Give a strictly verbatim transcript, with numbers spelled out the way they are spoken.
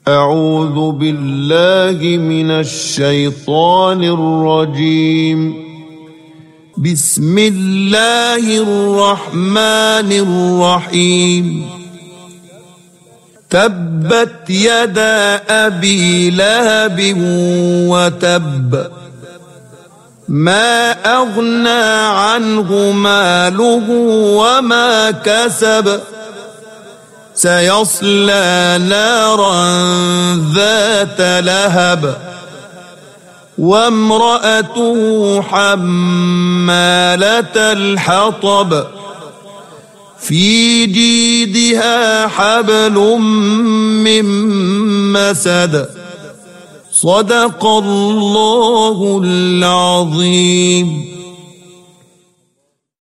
أعوذ بالله من الشيطان الرجيم. بسم الله الرحمن الرحيم. تبت يدا أبي لهب وتب، ما أغنى عنه ماله وما كسب، سيصلى نارا ذات لهب، وامرأته حمالة الحطب، في جيدها حبل من مسد. صدق الله العظيم.